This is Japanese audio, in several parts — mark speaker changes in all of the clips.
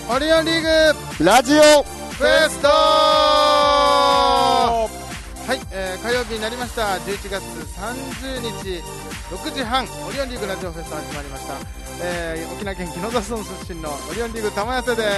Speaker 1: オリオンリーグ
Speaker 2: ラジオ
Speaker 1: フェストはい、火曜日になりました。11月30日6時半、オリオンリーグラジオフェスト始まりました。沖縄県宜野座村出身のオリオンリーグ玉寄せです。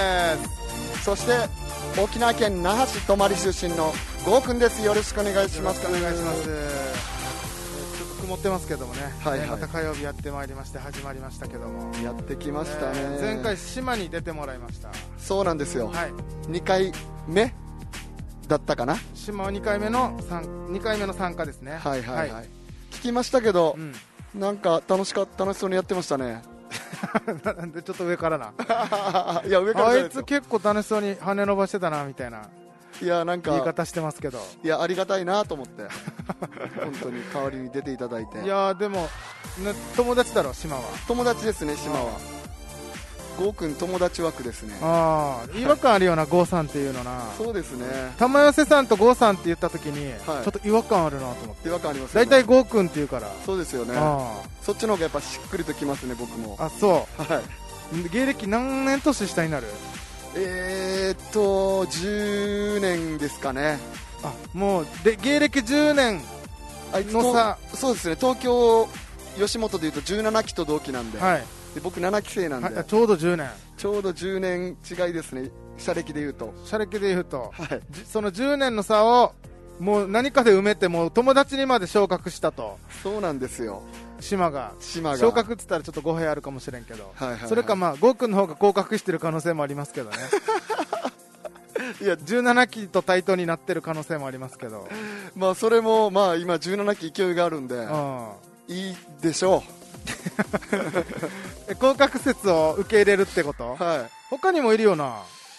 Speaker 2: そして沖縄県那覇市泊出身のゴーくんです。よろしくお願いします。
Speaker 1: よろしくお願いします。ちょっと曇ってますけどもね、
Speaker 2: はいはい、
Speaker 1: また火曜日やってまいりまして始まりましたけども、
Speaker 2: やってきましたね。
Speaker 1: 前回島に出てもらいました。
Speaker 2: そうなんですよ、
Speaker 1: はい、
Speaker 2: 2回目だったかな。
Speaker 1: 島は2回目の参加ですね。
Speaker 2: はいはいはい、はい、聞きましたけど、なんか楽しそうにやってましたね。
Speaker 1: なんでちょっと上からな。
Speaker 2: いや上から
Speaker 1: あいつ結構楽しそうに羽伸ばしてたなみたいな、
Speaker 2: いやなんか
Speaker 1: 言い方してますけど、
Speaker 2: いやありがたいなと思って本当に代わりに出ていただいて。
Speaker 1: いやでも、ね、友達だろ島は。
Speaker 2: 友達ですね。島はゴーくん友達枠ですね。
Speaker 1: 違和感あるような、ゴーさんっていうのな。
Speaker 2: そうですね。
Speaker 1: 玉寄さんとゴーさんって言った時に、
Speaker 2: はい、
Speaker 1: ちょっと違和感あるなと思って。
Speaker 2: 違和感ありますよね。
Speaker 1: だいたいゴーくんって言うから。
Speaker 2: そうですよね。そっちの方がやっぱしっくりときますね、僕も。
Speaker 1: あ、そう、
Speaker 2: はい、
Speaker 1: 芸歴何年年下になる
Speaker 2: ？10年ですかね。
Speaker 1: あ、もうで芸歴10年の差。
Speaker 2: そうですね。東京吉本でいうと17期と同期なんで、はい、で僕7期生なんで、
Speaker 1: はい、ちょうど10年
Speaker 2: 違いですね。社歴でいうと、
Speaker 1: はい、
Speaker 2: そ
Speaker 1: の10年の差をもう何かで埋めて、もう友達にまで昇格したと。
Speaker 2: そうなんですよ。
Speaker 1: 島が昇格って言ったらちょっと語弊あるかもしれんけど、はいはいはい、それかまあゴーくんの方が降格してる可能性もありますけどね。いや17期と対等になってる可能性もありますけど、
Speaker 2: まあそれもまあ今17期勢いがあるんで、いいでしょう。
Speaker 1: 降格説を受け入れるってこと？
Speaker 2: はい。
Speaker 1: 他にもいるよな。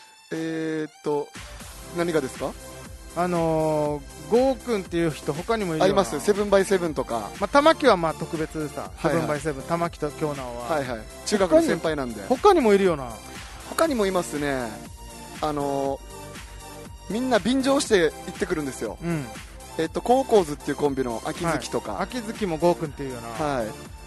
Speaker 2: 何がですか？
Speaker 1: ゴーくんっていう人他にもいるよな。
Speaker 2: あります。セブンバイセブンとか、
Speaker 1: まあ、玉木はまあ特別さ、
Speaker 2: はいはい、
Speaker 1: セブンバイセブン玉木と京直は、
Speaker 2: はいはい、中学の先輩なんで。
Speaker 1: 他にもいるよな。
Speaker 2: 他にもいますね。みんな便乗して行ってくるんですよ。高校図っていうコンビの秋月とか、
Speaker 1: はい、秋月もゴーくんっていうよな。
Speaker 2: はい。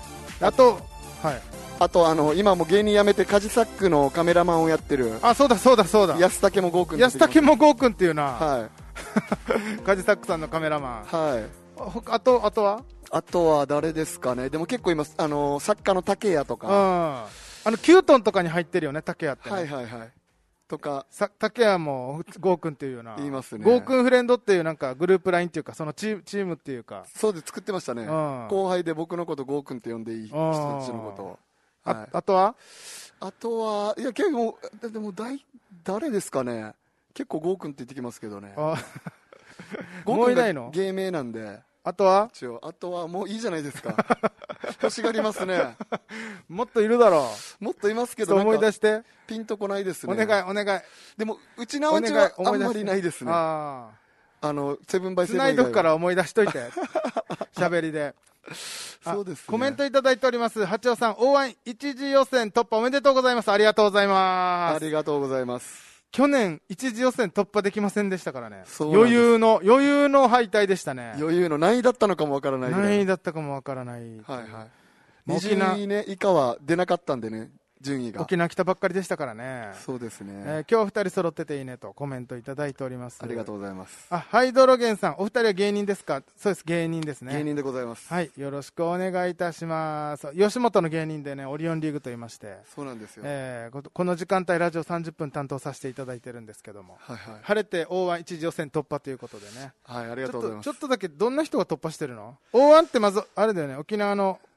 Speaker 1: あと
Speaker 2: 今も芸人辞めてカジサックのカメラマンをやってる、
Speaker 1: そうだ
Speaker 2: 安武もゴーくん。
Speaker 1: 安武もゴーくんっていうな。
Speaker 2: はい。
Speaker 1: カジサックさんのカメラマン。
Speaker 2: はい。
Speaker 1: あとは
Speaker 2: 誰ですかね。でも結構います。作家の竹谷とか、
Speaker 1: 9トンとかに入ってるよね、竹谷って、ね。
Speaker 2: はいはいはい。とか、
Speaker 1: 竹谷もゴーくんっていうような。
Speaker 2: 言いますね。
Speaker 1: ゴーくんフレンドっていうなんかグループラインっていうか、そのチームっていうか。
Speaker 2: そうで作ってましたね。後輩で僕のことゴーくんって呼んでいい人たちのことを。はい、あとはいや結構でも誰ですかね。結構ゴーくんって言ってきますけどね。
Speaker 1: もういないの？
Speaker 2: 芸名なんで。
Speaker 1: あとは
Speaker 2: もういいじゃないですか。欲しがりますね。
Speaker 1: もっといるだろう。
Speaker 2: もっといますけど、
Speaker 1: 思い出して
Speaker 2: ピンとこないですね。
Speaker 1: お願い。
Speaker 2: でもうちなおちはあんまりないですね。セブンバイセブン以外は
Speaker 1: 繋いどくから思い出しといて。喋りで。
Speaker 2: そうですね。
Speaker 1: コメントいただいております。八尾さん、O1一次予選突破おめでとうございます。ありがとうございます。
Speaker 2: ありがとうございます。
Speaker 1: 去年一次予選突破できませんでしたからね。余裕の敗退でしたね。
Speaker 2: 余裕の何位だったのかもわからないぐらい。
Speaker 1: 何位だったかもわからない。はい
Speaker 2: はい。20位ね以下は出なかったんでね。順位が
Speaker 1: 沖縄来たばっかりでしたからね。
Speaker 2: そうですね。
Speaker 1: 今日は2人揃ってていいねとコメントいただいております。
Speaker 2: ありがとうございます。
Speaker 1: ハイドロゲンさん、お二人は芸人ですか？そうです、芸人ですね。
Speaker 2: 芸人でございます。
Speaker 1: はい、よろしくお願いいたします。吉本の芸人でね、オリオンリーグと言いまして。
Speaker 2: そうなんですよ。
Speaker 1: この時間帯ラジオ30分担当させていただいてるんですけども、
Speaker 2: はいはい、
Speaker 1: 晴れて O1 一次予選突破ということでね。
Speaker 2: はい、ありがとうございます。
Speaker 1: ちょっとだけどんな人が突破してるの？ O1 ってまずあれだよね、沖縄の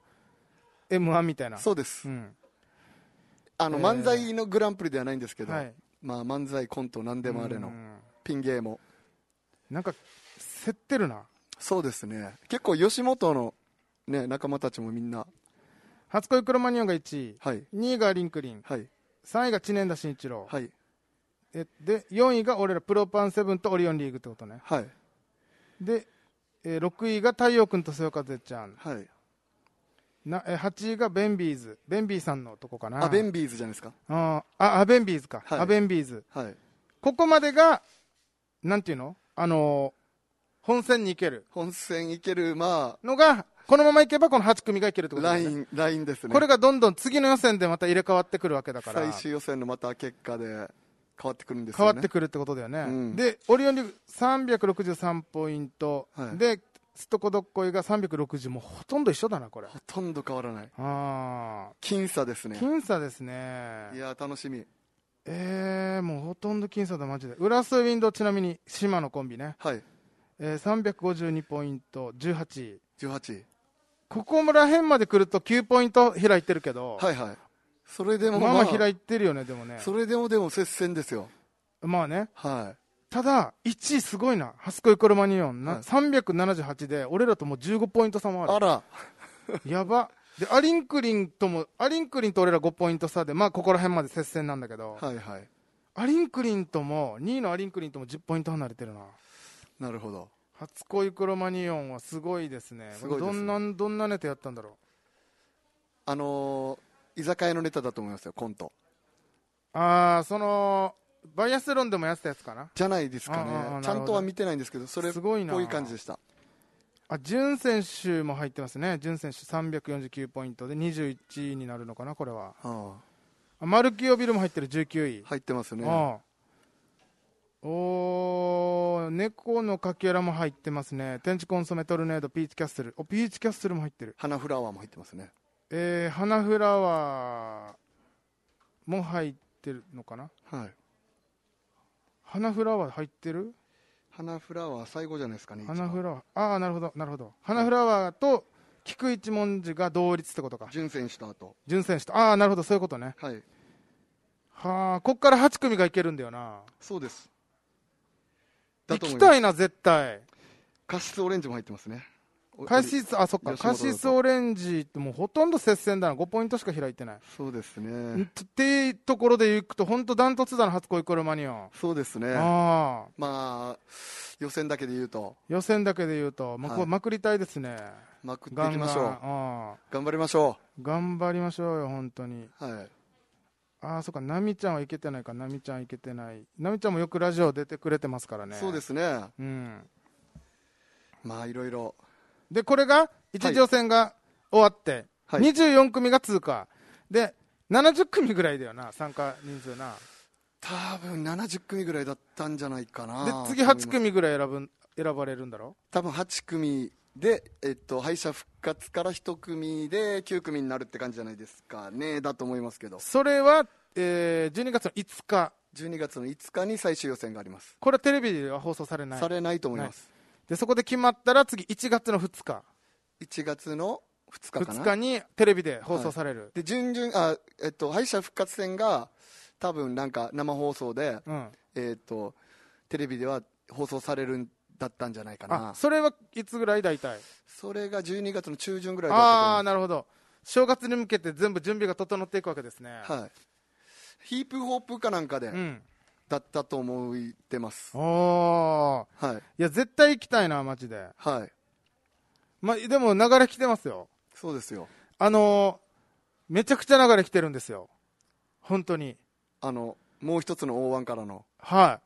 Speaker 1: M1 みたいな。
Speaker 2: そうです。漫才のグランプリではないんですけど、まあ漫才コント何でもあれのピン芸も
Speaker 1: なんか競ってるな。
Speaker 2: そうですね。結構吉本のね仲間たちもみんな。
Speaker 1: 初恋クロマニオンが1位、
Speaker 2: はい、2
Speaker 1: 位がリンクリン、
Speaker 2: はい、
Speaker 1: 3位が知念田慎一郎、
Speaker 2: はい、
Speaker 1: で4位が俺らプロパンセブンとオリオンリーグってことね。
Speaker 2: はい、
Speaker 1: で、6位が太陽君と瀬岡ちゃん、
Speaker 2: はい、
Speaker 1: 8位がベンビーズ、ベンビーさんのとこかな。
Speaker 2: ベンビーズじゃないですか。
Speaker 1: ベンビーズか、ベンビーズ、
Speaker 2: はい、
Speaker 1: ここまでがなんていうの、 本戦に行ける
Speaker 2: まあ
Speaker 1: のが、このままいけばこの8組がいけるってことですね。
Speaker 2: ラインですね。
Speaker 1: これがどんどん次の予選でまた入れ替わってくるわけだから、
Speaker 2: 最終予選のまた結果で変わってくるんですよね。
Speaker 1: 変わってくるってことだよね、うん、でオリオンリーグ363ポイント、はい、でストコドッコイが360、もうほとんど一緒だな、これ。
Speaker 2: ほとんど変わらない。
Speaker 1: あ、
Speaker 2: 僅差ですね。
Speaker 1: 僅差ですね。
Speaker 2: いや楽しみ。
Speaker 1: もうほとんど僅差だ、マジで。ウラスウィンド、ちなみに島のコンビね、
Speaker 2: はい、
Speaker 1: 352ポイント、18位。ここら辺まで来ると9ポイント開いてるけど、
Speaker 2: はいはい、それでも
Speaker 1: まあ開いてるよね。でもね、
Speaker 2: それでも接戦ですよ。
Speaker 1: まあね、
Speaker 2: はい、
Speaker 1: ただ1位すごいな、ハスコイコロマニオンな、はい、378で俺らともう15ポイント差もある。
Speaker 2: あら
Speaker 1: やば。でアリンクリンと俺ら5ポイント差で、まあここら辺まで接戦なんだけど、
Speaker 2: はいはい、
Speaker 1: アリンクリンとも2位のアリンクリンとも10ポイント離れてるな。
Speaker 2: なるほど。
Speaker 1: 初恋クロマニオンはすごいですね。すごいですね。どんなネタやったんだろ
Speaker 2: う。居酒屋のネタだと思いますよ、コント。
Speaker 1: そのバイアスロンでもやってたやつかな、
Speaker 2: じゃないですかね。ちゃんとは見てないんですけど、それっぽい感じでした。
Speaker 1: ジュン選手も入ってますね。ジュン選手349ポイントで21位になるのかな、これは。マルキオビルも入ってる、19位
Speaker 2: 入ってますね。
Speaker 1: 猫のかけらも入ってますね。天地コンソメ、トルネード、ピーチキャッスル。ピーチキャッスルも入ってる。
Speaker 2: 花フラワーも入ってますね。
Speaker 1: 花フラワーも入ってるのかな。
Speaker 2: はい。
Speaker 1: 花フラワー入ってる。
Speaker 2: 花フラワー最後じゃないですかね。
Speaker 1: 花フラワー、なるほどなるほど。花フラワーと菊一文字が同率ってことか。
Speaker 2: 順選手と
Speaker 1: なるほど、そういうことね。
Speaker 2: はい。
Speaker 1: こっから8組がいけるんだよな。
Speaker 2: そうです。
Speaker 1: 行きたいな、絶対。
Speaker 2: カシスオレンジも入ってますね。
Speaker 1: カシスオレンジってもうほとんど接戦だな。5ポイントしか開いてない。
Speaker 2: そうですね。
Speaker 1: っていうところでいくと本当ダントツだな、初恋コロマニオン。
Speaker 2: そうですね。まあ予選だけで言うと、
Speaker 1: まくりたいですね。
Speaker 2: まくっていきましょう。頑張りましょ
Speaker 1: うよ、本当に。
Speaker 2: はい。
Speaker 1: そうか、ナミちゃんはいけてないか。ナミちゃんもよくラジオ出てくれてますからね。
Speaker 2: そうですね。
Speaker 1: うん。
Speaker 2: まあいろいろ
Speaker 1: で、これが一次予選が終わって、はい、24組が通過で、70組ぐらいだよな、参加人数な。
Speaker 2: 多分70組ぐらいだったんじゃないかな。
Speaker 1: で次8組ぐらい選ばれるんだろ。
Speaker 2: 多分8組で、敗者復活から1組で9組になるって感じじゃないですかね。だと思いますけど、
Speaker 1: それは、12月の5日
Speaker 2: 12月の5日に最終予選があります。
Speaker 1: これはテレビでは放送されない
Speaker 2: と思います。
Speaker 1: でそこで決まったら次1月の2日
Speaker 2: 1月の2日かな、
Speaker 1: 2日にテレビで放送される、
Speaker 2: はい、で敗者復活戦が多分なんか生放送で、うん、テレビでは放送されるんだったんじゃないかな。
Speaker 1: それはいつぐらい大体。
Speaker 2: それが12月の中旬ぐらいだったと思います。
Speaker 1: なるほど。正月に向けて全部準備が整っていくわけですね。
Speaker 2: はい。ヒープホップかなんかで、だったと思ってます。
Speaker 1: はい。いや絶対行きたいな、マジで。
Speaker 2: はい。
Speaker 1: でも流れ来てますよ。
Speaker 2: そうですよ。
Speaker 1: めちゃくちゃ流れ来てるんですよ、本当に。
Speaker 2: もう一つの O1 からの、
Speaker 1: はい、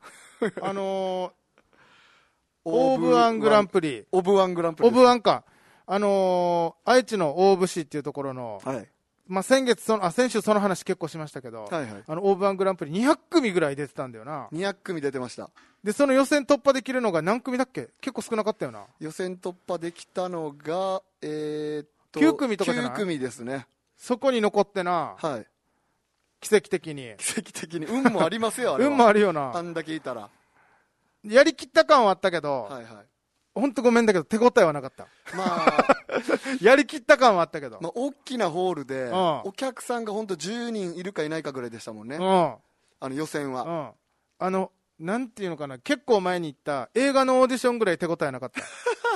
Speaker 1: オーブワングランプリ、
Speaker 2: オブワングランプリ、
Speaker 1: オブワンか、愛知の大府市っていうところの、
Speaker 2: はい、
Speaker 1: 先週その話結構しましたけど、
Speaker 2: はいはい、
Speaker 1: オーブワングランプリ200組ぐらい出てたんだよな。
Speaker 2: 200組出てました。
Speaker 1: でその予選突破できるのが何組だっけ。結構少なかったよな。
Speaker 2: 予選突破できたのが
Speaker 1: 9組とかじゃない。
Speaker 2: 9組ですね。
Speaker 1: そこに残ってな、
Speaker 2: はい、
Speaker 1: 奇跡的に
Speaker 2: 運もありますよあれは。
Speaker 1: 運もあるよな。
Speaker 2: あんだけいたら
Speaker 1: やりきった感はあったけど、
Speaker 2: はいはい、
Speaker 1: 本当ごめんだけど手応えはなかった。やりきった感はあったけど、
Speaker 2: 大きなホールで、お客さんが本当10人いるかいないかぐらいでしたもんね、予選は。
Speaker 1: なんていうのかな、結構前に行った映画のオーディションぐらい手応えなかった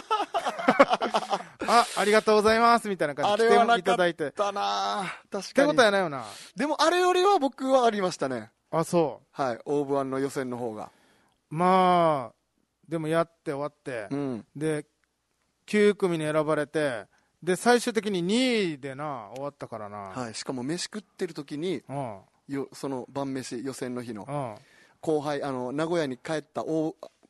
Speaker 1: ありがとうございますみたいな感じで来ていただいて。
Speaker 2: あれはなかったな。確かに
Speaker 1: 手応えないよな。
Speaker 2: でもあれよりは僕はありましたね。
Speaker 1: そう。
Speaker 2: はい、オーブワンの予選の方が。
Speaker 1: でもやって終わって、で9組に選ばれて、で最終的に2位でな終わったからな。
Speaker 2: はい、しかも飯食ってる時に、その晩飯予選の日の、後輩名古屋に帰った後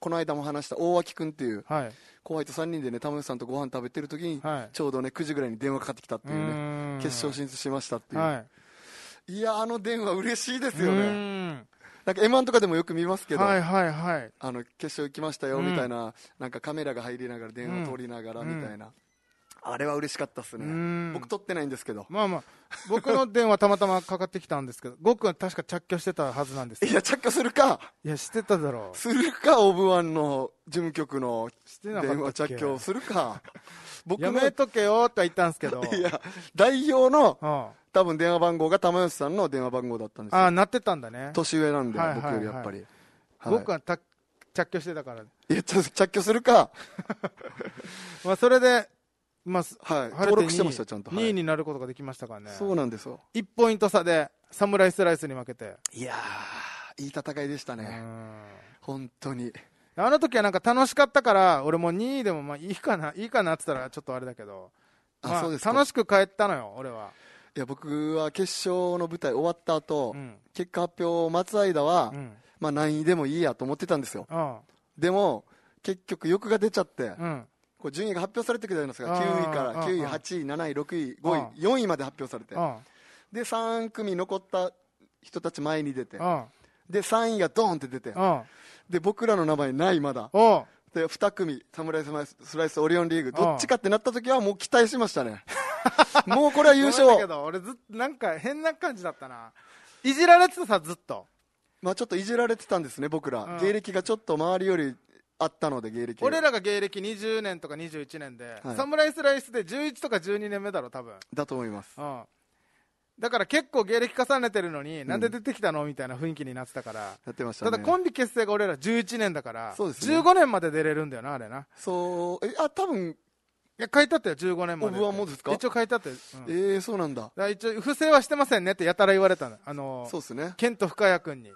Speaker 2: この間も話した大脇君っていう、後輩と3人でね玉吉さんとご飯食べてる時に、ちょうどね9時ぐらいに電話かかってきたっていうね、決勝進出しましたっていう、いや電話嬉しいですよね。なんか M1 とかでもよく見ますけど、決勝行きましたよみたいな、なんかカメラが入りながら電話通りながらみたいな、あれは嬉しかったっすね。僕取ってないんですけど、
Speaker 1: 僕の電話たまたまかかってきたんですけど、ゴックは確か着去してたはずなんですよ。
Speaker 2: いや着去するか、
Speaker 1: いやしてただろう、
Speaker 2: するか、オブワンの事務局の電話着去するか僕
Speaker 1: やめとけよとは言ったんですけど
Speaker 2: いや代表の多分電話番号が玉吉さんの電話番号だったんですよ。
Speaker 1: なってたんだね。
Speaker 2: 年上なんで、僕よりやっぱり。
Speaker 1: 僕は着去してたから。い
Speaker 2: や着去するか
Speaker 1: それで
Speaker 2: 登録してました、ちゃんと。
Speaker 1: 2位になることができましたからね。
Speaker 2: そうなんですよ。
Speaker 1: 1ポイント差でサムライスライスに負けて。
Speaker 2: いやいい戦いでしたね、本当に。
Speaker 1: あの時はなんか楽しかったから、俺も2位でもいいかなって言ったらちょっとあれだけど、そうですか。楽しく帰ったのよ俺は。いや
Speaker 2: 僕は決勝の舞台終わった後、結果発表を待つ間は、何位でもいいやと思ってたんですよ。でも結局欲が出ちゃって、こう順位が発表されてくるじゃないですか。9位から9位、8位、7位、6位、5位、4位まで発表されて、で3組残った人たち前に出て、で3位がドーンって出て、で僕らの名前ないまだで2組サムライスライスオリオンリーグどっちかってなった時はもう期待しましたねもうこれは優勝
Speaker 1: だけど俺ずっとなんか変な感じだったな。いじられてたさずっと。
Speaker 2: ちょっといじられてたんですね僕ら、芸歴がちょっと周りよりあったので。芸歴
Speaker 1: 俺らが芸歴20年とか21年で、サムライスライスで11とか12年目だろ多分。
Speaker 2: だと思います。
Speaker 1: だから結構芸歴重ねてるのに、なんで出てきたのみたいな雰囲気になってたから。
Speaker 2: やってましたね。
Speaker 1: ただコンビ結成が俺ら11年だから、
Speaker 2: そうですね、
Speaker 1: 15年まで出れるんだよなあれな。
Speaker 2: そう多分
Speaker 1: いや書いてあったよ15年まで。
Speaker 2: オブワンもですか。
Speaker 1: 一応書いてあったよ。
Speaker 2: そうなんだ。
Speaker 1: 一応不正はしてませんねってやたら言われたの。
Speaker 2: そうですね。
Speaker 1: ケント深谷君に。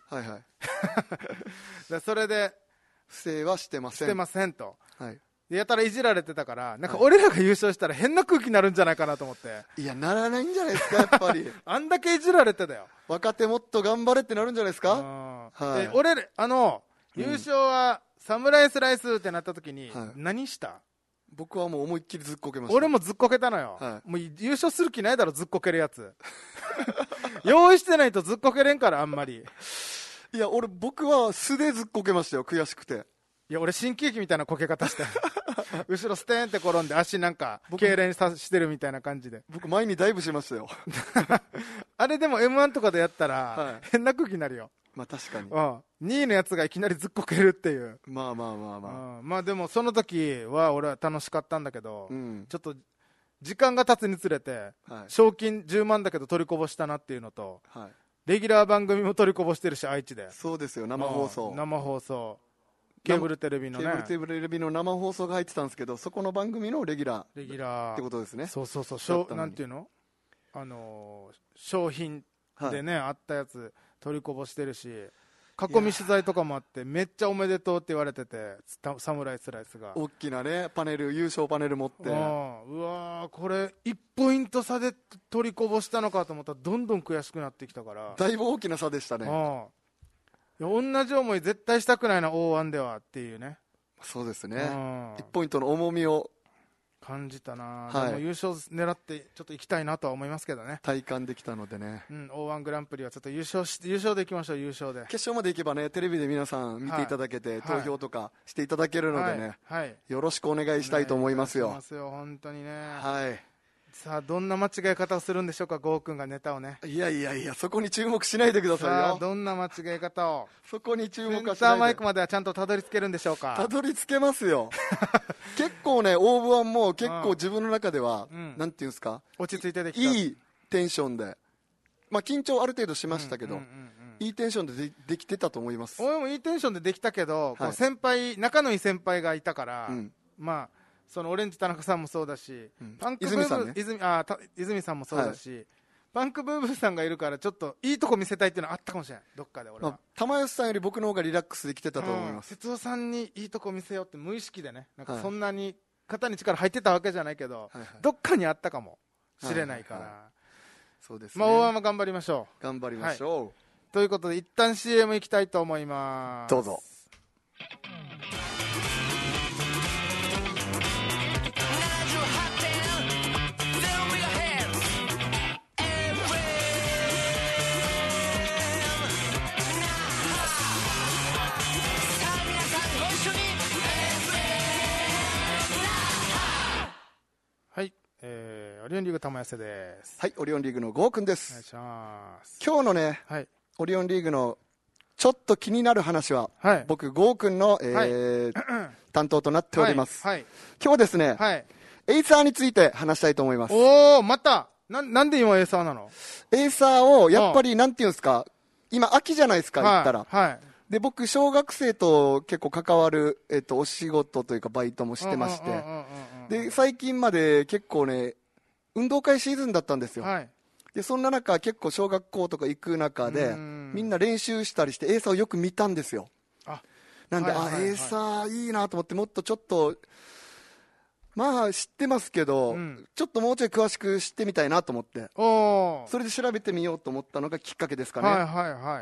Speaker 1: それで
Speaker 2: 不正はしてません。
Speaker 1: してませんと。やたらいじられてたから、なんか俺らが優勝したら変な空気になるんじゃないかなと思って。
Speaker 2: いやならないんじゃないですかやっぱり
Speaker 1: あんだけいじられてたよ。
Speaker 2: 若手もっと頑張れってなるんじゃないですか。
Speaker 1: 俺優勝はサムライスライスってなった時に何した？
Speaker 2: 僕はもう思いっきりずっこけました。
Speaker 1: 俺もずっこけたのよ、もう優勝する気ないだろずっこけるやつ用意してないとずっこけれんからあんまり。
Speaker 2: いや僕は素でずっこけましたよ悔しくて。
Speaker 1: いや俺新喜劇みたいなこけ方して後ろステーンって転んで足なんか痙攣さしてるみたいな感じで。
Speaker 2: 僕前にダイブしましたよ
Speaker 1: あれでも M1 とかでやったら変な空気になるよ。
Speaker 2: 確かに、
Speaker 1: 2位のやつがいきなりずっこけるっていう。
Speaker 2: まあ
Speaker 1: でもその時は俺は楽しかったんだけど、ちょっと時間が経つにつれて、賞金10万だけど取りこぼしたなっていうのと、レギュラー番組も取りこぼしてるし愛知で。
Speaker 2: そうですよ生放送
Speaker 1: ケーブルテレビのね、
Speaker 2: ケーブルテレビの生放送が入ってたんですけど、そこの番組のレギュラーってことですね。
Speaker 1: そうなんていうの、商品でね、あったやつ取りこぼしてるし、囲み取材とかもあってめっちゃおめでとうって言われてて、サムライスライスが
Speaker 2: 大きなねパネル、優勝パネル持って、う
Speaker 1: わこれ1ポイント差で取りこぼしたのかと思ったらどんどん悔しくなってきたから、
Speaker 2: だいぶ大きな差でしたね。
Speaker 1: いや同じ思い絶対したくないな O1 ではっていうね。
Speaker 2: そうですね、1ポイントの重みを
Speaker 1: 感じたな、でも優勝狙ってちょっと行きたいなとは思いますけどね。
Speaker 2: 体感できたのでね、
Speaker 1: O1 グランプリはちょっと優勝でいきましょう。優勝で
Speaker 2: 決勝まで行けばねテレビで皆さん見ていただけて、投票とかしていただけるのでね、よろしくお願いしたいと思いますよ。
Speaker 1: 本当にね。さあどんな間違い方をするんでしょうか、ゴーくんがネタをね。
Speaker 2: いやそこに注目しないでくださいよ。
Speaker 1: さあどんな間違い方を
Speaker 2: そこに注目はしないで。
Speaker 1: センターマイクまではちゃんとたどり着けるんでしょうか。
Speaker 2: たどり着けますよ結構ねオーブワンも結構自分の中では、なんていうんですか、
Speaker 1: 落ち着いてできた、
Speaker 2: いいテンションで、緊張ある程度しましたけど、いいテンションで できてたと思います。
Speaker 1: 俺もいいテンションでできたけど、こう仲のいい先輩がいたから、そのオレンジ田中さんもそうだし、パンクブーブー泉さんもそうだし、パンクブーブーさんがいるからちょっといいとこ見せたいっていうのはあったかもしれない、どっかで俺は。
Speaker 2: 玉吉さんより僕の方がリラックスできてたと思います。
Speaker 1: 哲夫さんにいいとこ見せようって無意識でね、なんかそんなに肩に力入ってたわけじゃないけど、どっかにあったかもしれないから、
Speaker 2: そうですね。
Speaker 1: 大山頑張りましょう。
Speaker 2: 頑張りましょう。
Speaker 1: ということで一旦 CM 行きたいと思います。
Speaker 2: どうぞ。
Speaker 1: オリオンリーグ玉寄せです。
Speaker 2: はい、オリオンリーグのゴーくんです。
Speaker 1: お願いします。
Speaker 2: 今日のね、はい、オリオンリーグのちょっと気になる話は、はい、僕ゴーくんの、担当となっております。はいはい、今日ですね、はい、エイサーについて話したいと思います。
Speaker 1: おー、またなんで今エイサーなの？
Speaker 2: エイサーをやっぱりなんていうんですか、今秋じゃないですか、言ったら。はい。で、僕、小学生と結構関わる、お仕事というかバイトもしてまして、で、最近まで結構ね、運動会シーズンだったんですよ。はい。で、そんな中、結構小学校とか行く中で、みんな練習したりして、エイサーをよく見たんですよ。なんで、エイサーいいなと思って、もっとちょっと、まあ知ってますけど、ちょっともうちょい詳しく知ってみたいなと思って、それで調べてみようと思ったのがきっかけですかね。はいはいはい。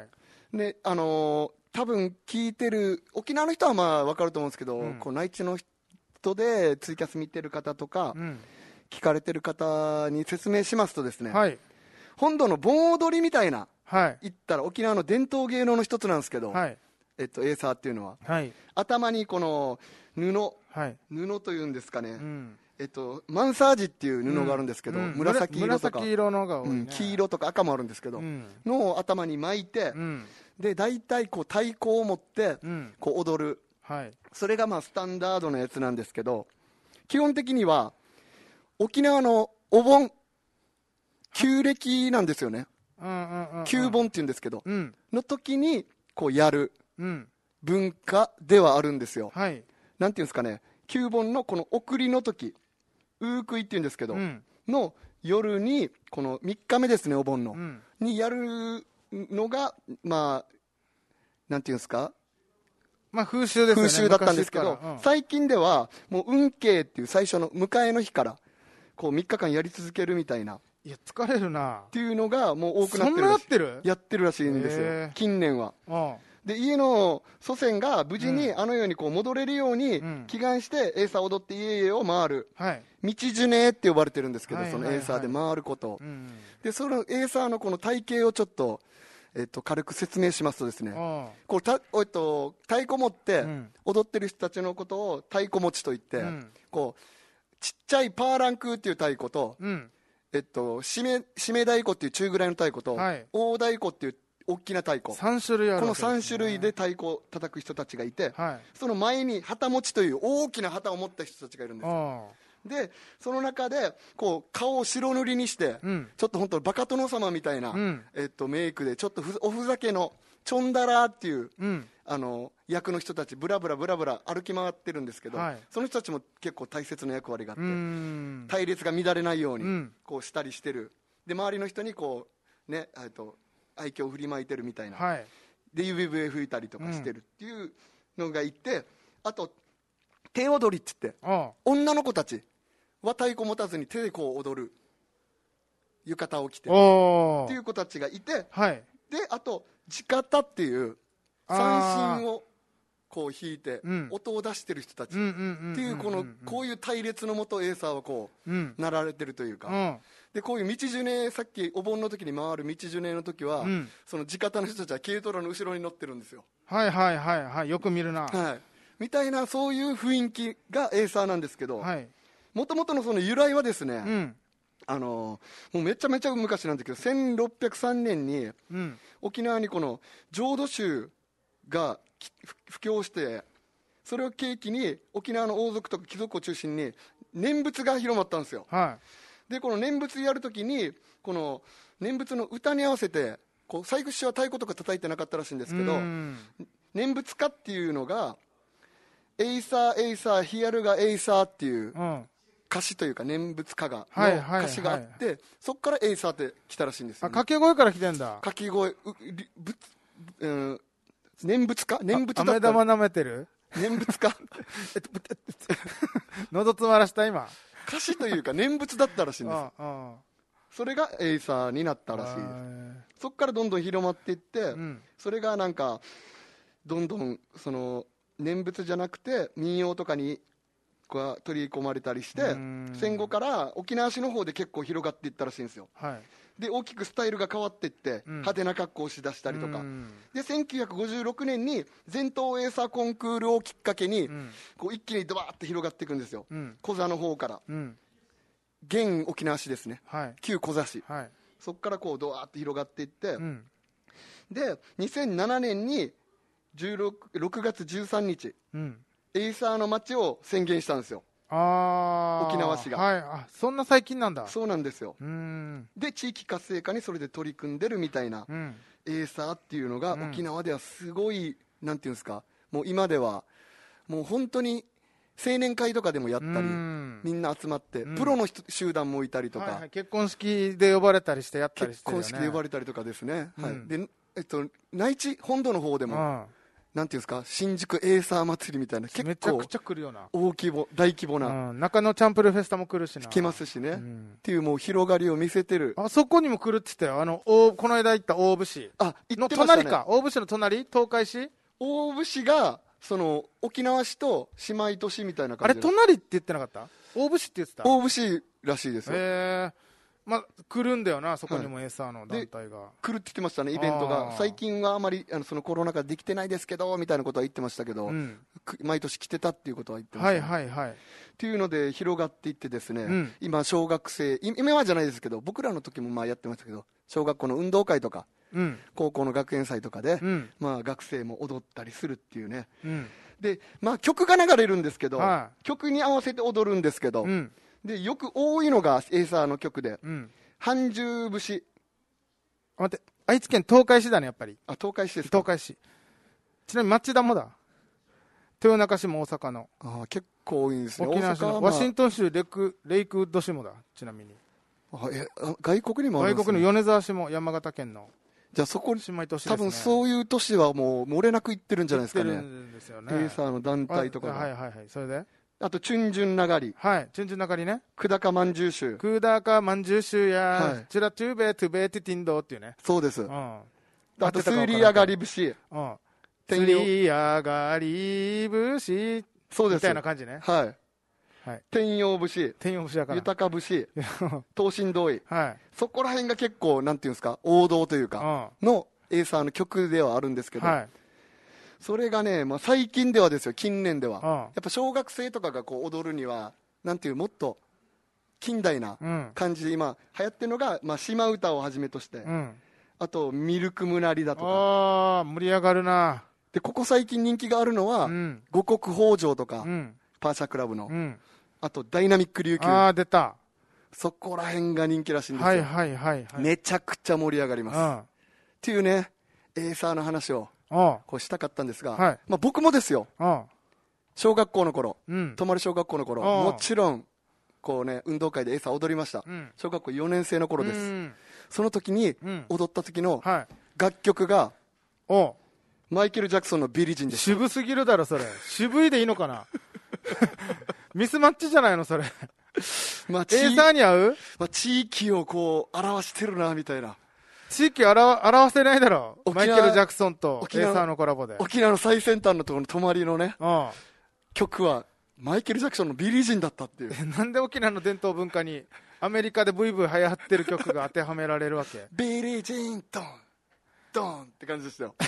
Speaker 2: で、多分聞いてる沖縄の人はまあ分かると思うんですけど、こう内地の人でツイキャス見てる方とか、聞かれてる方に説明しますとですね、はい、本土の盆踊りみたいな、はい、言ったら沖縄の伝統芸能の一つなんですけど、はい、エイサーっていうのは、はい、頭にこの布というんですかね、マンサージっていう布があるんですけど、紫色とか
Speaker 1: 紫色のが多いね、
Speaker 2: 黄色とか赤もあるんですけど、のを頭に巻いて、で大体こう太鼓を持ってこう踊る、それがまあスタンダードなやつなんですけど、基本的には沖縄のお盆旧暦なんですよね。旧盆っていうんですけど、の時にこうやる文化ではあるんですよ。なんていうんですかね、旧盆のこの送りの時、ウークイっていうんですけど、の夜にこの3日目ですね、お盆の、にやるのがまあなんていうんですか、
Speaker 1: まあ風習ですよね。
Speaker 2: 風習だったんですけど、最近ではもう運慶っていう最初の迎えの日からこう3日間やり続けるみたいな。
Speaker 1: いや疲れるな
Speaker 2: っていうのがもう多くなってる。
Speaker 1: そんな
Speaker 2: やってるらしいんですよ、近年は。で家の祖先が無事にあのようにこう戻れるように祈願してエイサーを踊って家々を回る、道ジュネって呼ばれてるんですけど、そのエイサーで回ることで、そのエイサーのこの体系をちょっと軽く説明しますとですね、こう太鼓持って踊ってる人たちのことを太鼓持ちといって、こうちっちゃいパーランクーっていう太鼓と、締め太鼓っていう中ぐらいの太鼓と、大太鼓っていう大きな太鼓、
Speaker 1: 3種類ある、
Speaker 2: この3種類で太鼓を叩く人たちがいて、その前に旗持ちという大きな旗を持った人たちがいるんですよ。でその中でこう顔を白塗りにして、ちょっと本当バカ殿様みたいな、メイクでちょっとおふざけのチョンダラーっていう、役の人たちブラブラ歩き回ってるんですけど、その人たちも結構大切な役割があって、隊列が乱れないようにこうしたりしてる。で周りの人にこうね、愛嬌を振りまいてるみたいな、で指笛吹いたりとかしてるっていうのがいて、あと手踊りって言って女の子たちは太鼓持たずに手でこう踊る、浴衣を着てっていう子たちがいて、であと地方っていう三振をこう弾いて音を出してる人たちっていうこういう隊列のもとエイサーはこうなられてるというか、でこういう道ジュネ、さっきお盆の時に回る道ジュネの時は、その地方の人たちは軽トラの後ろに乗ってるんですよ。
Speaker 1: よく見るな、
Speaker 2: みたいなそういう雰囲気がエイサーなんですけど、もともとのその由来はですね、もうめちゃめちゃ昔なんですけど、1603年に沖縄にこの浄土宗が布教して、それを契機に沖縄の王族とか貴族を中心に念仏が広まったんですよ。でこの念仏やるときにこの念仏の歌に合わせてこう最初は太鼓とか叩いてなかったらしいんですけど、念仏歌っていうのがエイサーエイサーヒアルがエイサーっていう歌詞というか念仏歌がの歌詞があって、そこからエイサーって来たらしいんですよ、ね。
Speaker 1: 掛け声から来てんだ。
Speaker 2: 掛け声念仏歌、念仏だったら。
Speaker 1: 飴玉舐めてる。
Speaker 2: 念仏歌。
Speaker 1: 喉詰まらした今。
Speaker 2: 歌詞というか念仏だったらしいんです。それがエイサーになったらしいです。そこからどんどん広まっていって、それがなんかどんどんその念仏じゃなくて民謡とかに取り込まれたりして、戦後から沖縄市の方で結構広がっていったらしいんですよ。で大きくスタイルが変わっていって、派手な格好をしだしたりとか、で1956年に全島エイサーコンクールをきっかけに、こう一気にドバーッと広がっていくんですよ、コザの方から、 現沖縄市ですね、
Speaker 1: はい、
Speaker 2: 旧コザ市、
Speaker 1: はい、
Speaker 2: そこからこうドワーッと広がっていって、で2007年に6月13日、エイサーの街を宣言したんですよ。沖縄市が、
Speaker 1: はい、あ、そんな最近なんだ。
Speaker 2: そうなんですよ。で地域活性化にそれで取り組んでるみたいな、エイサーっていうのが沖縄ではすごい、なんていうんですか、もう今ではもう本当に青年会とかでもやったり、みんな集まって、プロの集団もいたりとか、
Speaker 1: はいはい、結婚式で呼ばれたりしてやったりしてるよね。
Speaker 2: 結婚式で呼ばれたりとかですね、はい、で内地本土の方でも、なんていうんですか、新宿エイサー祭りみたいな、結構
Speaker 1: めちゃくちゃ来るような
Speaker 2: 大規模な、
Speaker 1: 中野チャンプルフェスタも来るしな、
Speaker 2: 来ますしね、っていうもう広がりを見せてる。
Speaker 1: あそこにも来るって言ったよ、この間行った大府市の隣か、大府市の隣、東海市、
Speaker 2: 大府市がその沖縄市と姉妹都市みたいな感じで、
Speaker 1: あれ隣って言ってなかった？大府市って言ってた？
Speaker 2: 大府市らしいですよ。
Speaker 1: まあ、来るんだよな、そこにもエイサーの団体が、
Speaker 2: 来るって言ってましたね、イベントが。最近はあまりそのコロナ禍でできてないですけどみたいなことは言ってましたけど、毎年来てたっていうことは言ってました、ね、はいはいはい。っていうので広がっていってですね、今小学生、今はじゃないですけど、僕らの時もまあやってましたけど、小学校の運動会とか、高校の学園祭とかで、まあ、学生も踊ったりするっていうね、で、まあ、曲が流れるんですけど、曲に合わせて踊るんですけど、でよく多いのがエイサーの曲で、半十節。
Speaker 1: 待って、愛知県東海市だね、やっぱり。
Speaker 2: あ、東海市ですか。
Speaker 1: 東海市。ちなみに町田もだ。豊中市も大阪の。
Speaker 2: 結構多いんですね。
Speaker 1: 沖縄市のワシントン州レイクウッド市もだ、ちなみに。
Speaker 2: 外国にもあるんですね。
Speaker 1: 外国の米沢市も山形県の。
Speaker 2: じゃあそこ、
Speaker 1: 姉妹都市ですね、
Speaker 2: 多分そういう都市はもう漏れなく行ってるんじゃないですかね。
Speaker 1: 行ってるんですよね。
Speaker 2: エイサーの団体とかが。
Speaker 1: はいはいはい。それで
Speaker 2: あと、チュンジュンナガリ。
Speaker 1: はい、チュンジュンナガリね。
Speaker 2: 久高まんじゅう州。
Speaker 1: 久高まんじゅう州や、チュラチューベトゥベティティンドっていうね。
Speaker 2: そうです。あと、スリアガリ節。
Speaker 1: スリアガリ節。そうです。みたいな感じね。
Speaker 2: はい。天陽節。
Speaker 1: 天陽節だから。
Speaker 2: 豊節。東進同意。そこら辺が結構、なんていうんですか、王道というか、のエイサーの曲ではあるんですけど、それがね、まあ、最近ではですよ、近年では、やっぱ小学生とかがこう踊るには、なんていう、もっと近代な感じで、今、流行ってるのが、まあ、島唄をはじめとして、あと、ミルクムナリだとか。
Speaker 1: 盛り上がるな。
Speaker 2: で、ここ最近人気があるのは、五穀豊穣とか、パーシャクラブの、あと、ダイナミック琉球。
Speaker 1: 出た。
Speaker 2: そこら辺が人気らしいんですよ。めちゃくちゃ盛り上がります。っていうね、エイサーの話を。こうしたかったんですが、まあ、僕もですよ、小学校の頃、泊小学校の頃、もちろんこう、ね、運動会でエイサー踊りました、小学校4年生の頃です、その時に踊った時の楽曲が、マイケル・ジャクソンのビリー・ジンでした。
Speaker 1: 渋すぎるだろそれ。渋いでいいのかなミスマッチじゃないのそれ。まあ、エイサーに合う、
Speaker 2: まあ、地域をこう表してるなみたいな。
Speaker 1: 地域を表せないだろう、マイケル・ジャクソンとエイサーのコラボで。
Speaker 2: 沖縄の最先端のところの泊まりのね、曲はマイケル・ジャクソンのビリー・ジンだったっていう。
Speaker 1: なんで沖縄の伝統文化にアメリカでブイブイ流行ってる曲が当てはめられるわけ？
Speaker 2: ビリー・ジンドンドンって感じでしたよ。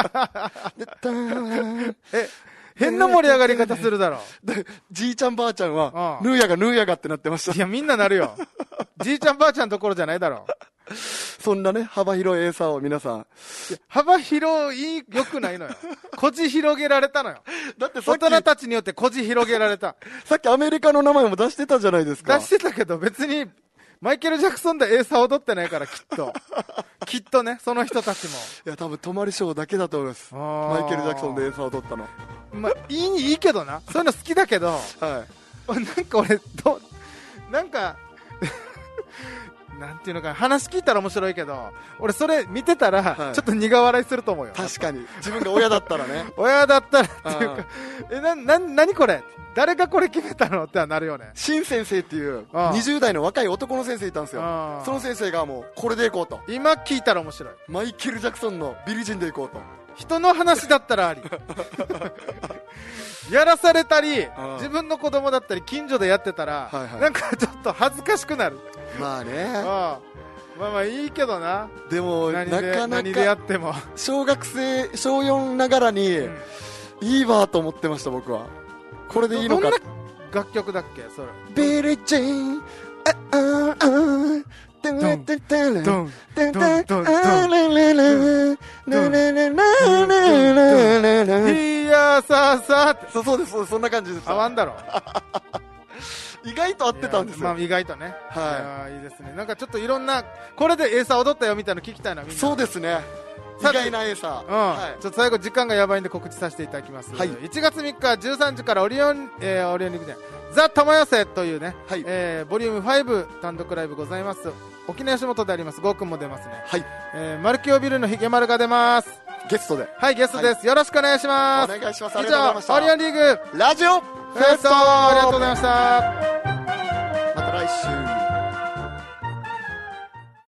Speaker 1: 変な盛り上がり方するだろ。
Speaker 2: じいちゃんばあちゃんはヌーヤガヌーヤガってなってました。
Speaker 1: いやみんななるよ。じいちゃんばあちゃんのところじゃないだろ。
Speaker 2: そんなね、幅広いエイサーを皆さん。
Speaker 1: 幅広い、良くないのよ。こじ広げられたのよ。だってさっき大人たちによってこじ広げられた。
Speaker 2: さっきアメリカの名前も出してたじゃないですか。
Speaker 1: 出してたけど別に、マイケル・ジャクソンでエイサー踊ってないからきっと。きっとね、その人たちも。
Speaker 2: いや、多分泊まりショーだけだと思います。マイケル・ジャクソンでエイサー踊ったの。
Speaker 1: まあ、いいけどな。そういうの好きだけど。なんか俺、なんか、なんていうのか話聞いたら面白いけど俺それ見てたらちょっと苦笑いすると思うよ。
Speaker 2: 確かに自分が親だったらね。
Speaker 1: 親だったらっていうか何これ誰がこれ決めたのってはなるよね。
Speaker 2: 新先生っていう20代の若い男の先生いたんですよ。その先生がもうこれでいこうと。
Speaker 1: 今聞いたら面白い。
Speaker 2: マイケル・ジャクソンのビリジンでいこうと。
Speaker 1: 人の話だったらありやらされたり自分の子供だったり近所でやってたらなんかちょっと恥ずかしくなる。
Speaker 2: まあね、
Speaker 1: まあいいけどな。
Speaker 2: でもなかなか
Speaker 1: 何でやっても
Speaker 2: 小学生小4ながらに、いいわと思ってました僕は。これでいいのか。
Speaker 1: どんな楽曲だっけそれ。
Speaker 2: ビリジンそうです、そんな感じです。
Speaker 1: 合わんだろ。
Speaker 2: 意外と合ってたんですよ。
Speaker 1: まあ意外とね。
Speaker 2: はい。
Speaker 1: いいですね。なんかちょっといろんな、これでエーサー踊ったよみたいなの聞きたいな、みんな。
Speaker 2: そうですね。意外なエーサ
Speaker 1: ー。ちょっと最後時間がやばいんで告知させていただきます。1月3日13時からオリオンリンクで、ザ・玉寄せというね、ボリューム5単独ライブございます。沖縄吉本であります。ゴーくんも出ますね。
Speaker 2: はい。
Speaker 1: マルキオビルのヒゲマルが出ます。
Speaker 2: ゲストで。
Speaker 1: はい、ゲストです。よろしくお願いします。
Speaker 2: お願いします。
Speaker 1: 以上、オリオンリーグ
Speaker 2: ラジオ
Speaker 1: フェストありがとうございました。